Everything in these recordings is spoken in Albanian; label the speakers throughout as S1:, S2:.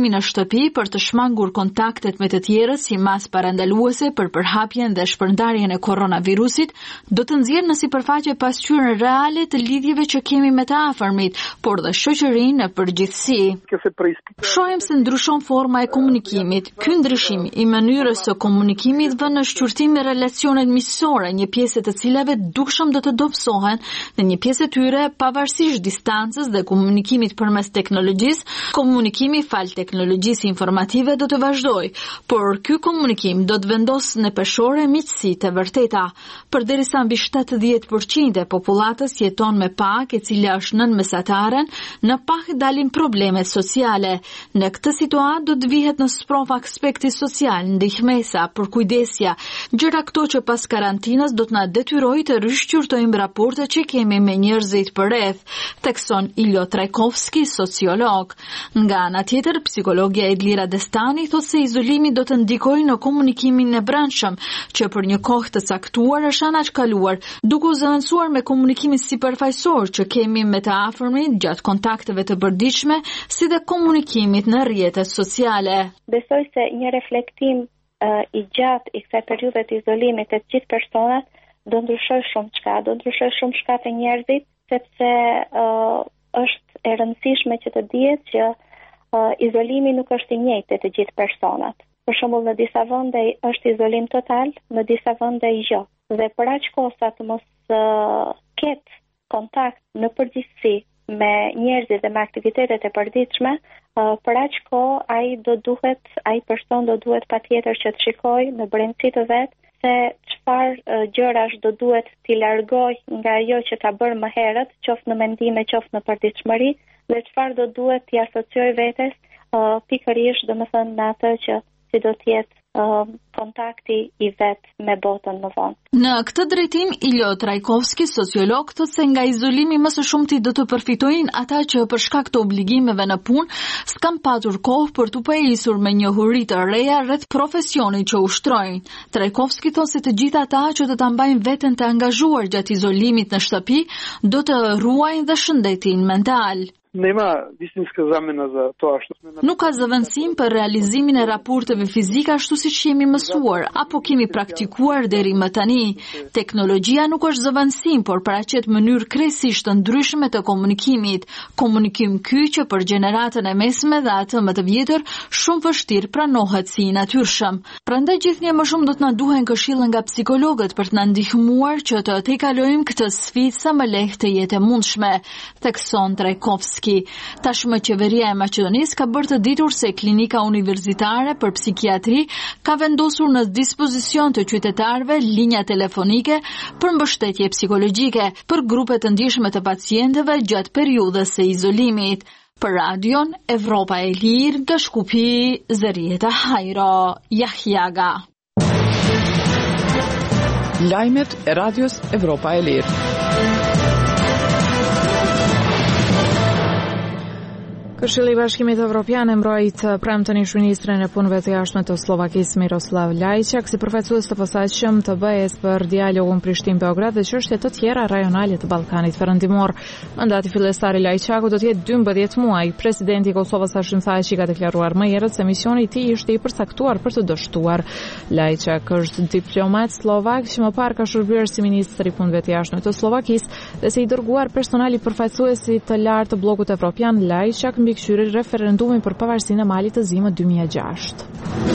S1: komunikimi në shtëpi për të shmangur kontaktet me të tjerët si mas parandaluese për përhapjen dhe shpërndarjen e koronavirusit, do të nxjerrë në sipërfaqe pasqyrën reale të lidhjeve që kemi me të afërmit, por dhe shoqërinë në përgjithësi. Shohim se ndryshon forma e komunikimit. Ky ndryshim i mënyrës së komunikimit vën në shqyrtim relacionet miqësore, një pjesë të cilave dukshëm do të dobësohen, në një pjesë të tyre pavarësisht distancës dhe komunikimit përmes teknologjisë, komunikimi fal teknologjisë informative do të vazhdojë, por ky komunikim do të vendosë në peshore miqësi të vërteta. Përderisa mbi 70% e popullatës jeton me pak, e cila është nën mesataren, në pak dalin problemet sociale. Në këtë situatë do të vihet në sprov aspekti social, ndihmesa, përkujdesja, gjëra këto që pas karantinës do të na detyrojë të rishqyrtojmë raportet që kemi me njerëzit përreth, thekson Iljo Trajkovski, sociolog. Nga ana tjetër, psikologja Edlira Destani thotë se izolimi do të ndikojë në komunikimin e brendshëm, që për një kohë të caktuar është anaqkaluar, duke u zëvendësuar me komunikimin sipërfaqësor që kemi me të afërmit gjatë kontakteve të përditshme, si dhe komunikimit në rrjetet sociale.
S2: Besoj se një reflektim i gjatë i kësaj periudhe të izolimit të gjithë personat do ndryshoj shumë shka të njerëzit, sepse është e rëndësishme që të dihet që izolimi nuk është i njëjtë të gjithë personat. Për shembull, në disa vende është izolim total, në disa vende jo. Dhe për aq kohë sa të mos ketë kontakt në përgjithësi me njerëzit dhe me aktivitetet e përditshme, për aq kohë ai person do duhet patjetër që të shikojë në brendësi të vet se çfarë gjërash do duhet t'i largoj nga ajo që ka bërë më herët, qoftë në mendime, qoftë në përditshmëri, dhe çfarë do duhet t'i asocioj vetes pikërisht, domethënë në atë që si do të jetë kontakti i vet me botën më vonë.
S1: Në këtë drejtim, Iljo Trajkovski, sociolog, thotë se nga izolimi më së shumti do të përfitojnë ata që për shkak të obligimeve në punë s'kan patur kohë për të pajisur me njohuri të reja rreth profesionit që ushtrojnë. Trajkovski thotë se të gjithë ata që do ta mbajnë veten të angazhuar gjatë izolimit në shtëpi do të ruajnë dhe shëndetin mental. Nuk ka zëvendësim për realizimin e raporteve fizike ashtu siç jemi mësuar apo kemi praktikuar deri më tani. Teknologjia nuk është zëvendësim, por paraqet mënyrë krejtësisht të ndryshme të komunikimit. Komunikim ky që për gjeneratën e mesme dhe atë më të vjetër shumë vështirë pranohet si i natyrshëm. Prandaj gjithnjë më shumë do të na duhen këshilla nga psikologët për të na ndihmuar që të tejkalojmë këtë sfidë sa më lehtë të jetë e mundshme, thekson Trajkovski. Tashmë qeveria e Maqedonisë ka bërë të ditur se Klinika Universitare për Psikiatri ka vendosur në dispozicion të qytetarëve linja telefonike për mbështetje psikologjike për grupe të ndjeshme të pacientëve gjatë periudhës së izolimit. Për Radion Evropa e Lirë, nga Shkupi, Zërieta Hajro, Jahjaga.
S3: Lajmet e Radios Evropa e Lirë. Këshilli i Bashkimit Evropian e mbrojt premten ish-ministrin e punëve të jashtme të Slovakisë Miroslav Lajçak si përfaqësues të posaçëm të BE-s për dialogun Prishtinë-Beograd dhe çështje të tjera rajonale të Ballkanit Perëndimor. Mandati fillestar i Lajçakut do të jetë 12 muaj. Presidenti i Kosovës Hashim Thaçi ka deklaruar më herët se misioni i tij ishte i përcaktuar për të dështuar. Lajçak është diplomat slovak që më parë ka shërbyer si ministri i punëve të jashtme të Slovakisë dhe si i dërguar personal i përfaqësuesit të lartë të bllokut evropian. Lajçak mbi këshyri referendumin për pavarësinë e Malit të Zi më 2006.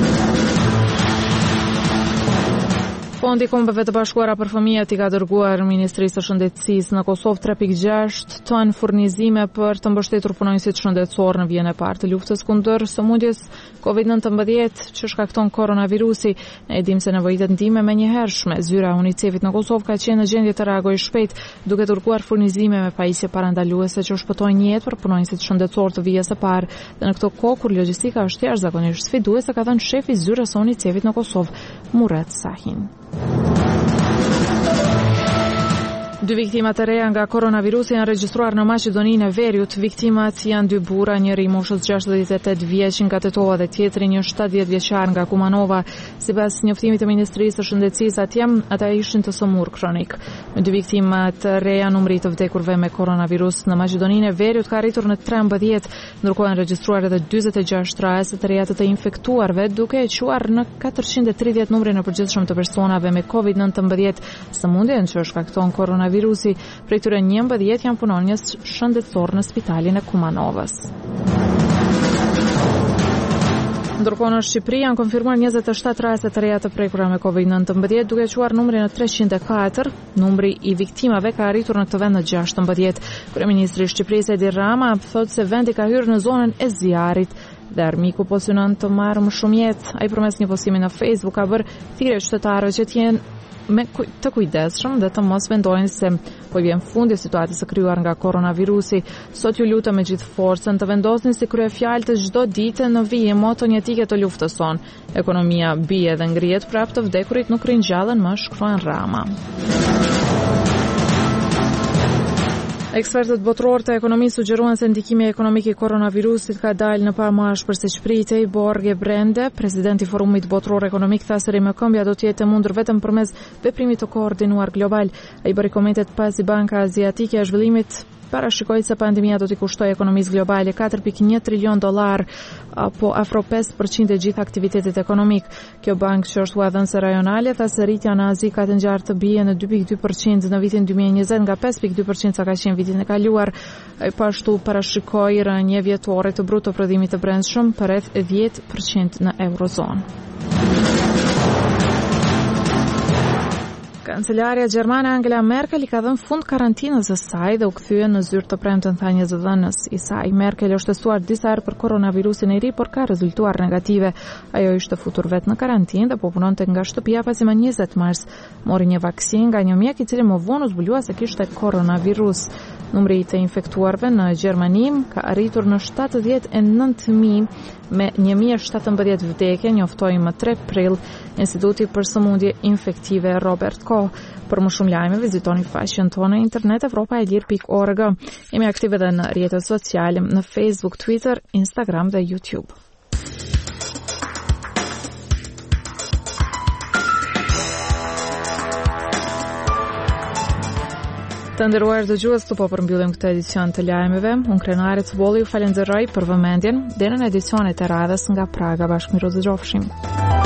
S3: Fondi i Kombeve të Bashkuara për Fëmijët i ka dërguar Ministrisë së Shëndetësisë në Kosovë 3.6 ton furnizime për të mbështetur punonjësit shëndetësor në vijën e parë të luftës kundër sëmundjes COVID-19 që shkakton koronavirusi. Ne e dimë se nevojitet ndihme menjëhershme. Zyra e UNICEF-it në Kosovë ka qenë në gjendje të reagojë shpejt, duke dërguar furnizime me pajisje parandaluese që shpëtojnë jetë për punonjësit shëndetësor të vijës së parë. Dhe në këtë kohë kur logjistika është jashtëzakonisht sfiduese, ka thënë shefi i zyrës së UNICEF-it në Kosovë, Murat Sahin. 2 viktima të reja nga koronavirusi janë regjistruar në Maqedoninë e Veriut. Viktimat janë 2 burra, njëri i moshës 68 vjeç nga Tetova dhe tjetri një 70 vjeçar nga Kumanova. Sipas njoftimit të Ministrisë së Shëndetësisë atje, ata ishin të sëmurë kronik. Me 2 viktima të reja, numri të vdekurve me koronavirus në Maqedoninë e Veriut ka arritur në 13, ndërkohë janë regjistruar edhe 46 raste të reja të infektuarve, duke e quar në 430 numrin e përgjithshëm të personave me COVID-19. Sëmundjen që shkakton koronavirusi, prej tyre 11 janë punonjës shëndetësor në spitalin e Kumanovës. Ndërkohë në Shqipëri janë konfirmuar 27 raste të reja të prekura me COVID-19, duke quar numrin në 304. Numri i viktimave ka arritur në këtë vend në 16. Kryeministri i Shqipërisë Edi Rama thotë se vendi ka hyrë në zonën e zjarrit dhe armiku po synon të marrë më shumë jetë. Ai përmes një postimi në Facebook ka bërë thirrje qytetarëve që të jenë të kujdesshëm dhe të mos vendojnë se po i vjen fundi situatës së krijuar nga koronavirusi. Sot ju lutem me gjithë forcën të vendosni si kryefjalë të çdo dite në vijim moton jetike të luftës son. Ekonomia bie dhe ngrihet prapë, të vdekurit nuk ringjallen më, shkruan Rama. Ekspertët botëror të ekonomisë sugjeruan se ndikimi ekonomik i koronavirusit ka dalë në pamash për siç pritej. Borge Brende, presidenti i Forumit Botëror Ekonomik, tha se rimëkëmbja do të jetë e mundur vetëm përmes veprimit të koordinuar global. Ai bëri komentet pasi Banka Aziatike e Zhvillimit parashikoi se pandemia do t'i kushtoj ekonomisë globale $4.1 trilion, apo afro 5% e gjithë aktivitetit ekonomik. Kjo bankë që është huadhënëse rajonale tha se rritja në Azi ka të ngjarë të bie në 2.2% në vitin 2020 nga 5.2% sa ka qenë vitin e kaluar. Ai pashtu parashikoi rënje vjetore të bruto prodhimit të brendshëm për rreth 10% në eurozonë. Kancelarja gjermane Angela Merkel i ka dhënë fund karantinës së saj dhe u kthye në zyrë të premten, tha një zëdhënës i saj. Merkel është testuar disa herë për koronavirusin e ri, por ka rezultuar negative. Ajo ishte futur vetë në karantinë dhe po punonte nga shtëpia pasi më 20 mars mori një vaksinë nga një mjek i cili më vonë u zbulua se kishte koronavirus. Numri i të infektuarve në Gjermani ka arritur në 79.000 me 1.017 vdekje, njoftoi më 3 prill Instituti për Sëmundje Infektive Robert Koch. Për më shumë lajme vizitoni faqen tonë në internet europaelir.org. Jemi aktive edhe në rrjetet sociale në Facebook, Twitter, Instagram dhe YouTube. Të nderuar dëgjues, këtu po përmbyllim këtë edicion të lajmeve. Unë Krenari Cbolli ju falenderoj për vëmendjen. Deri në edicionet e radhës nga Praga, bashkë me Rozë Gjofshim.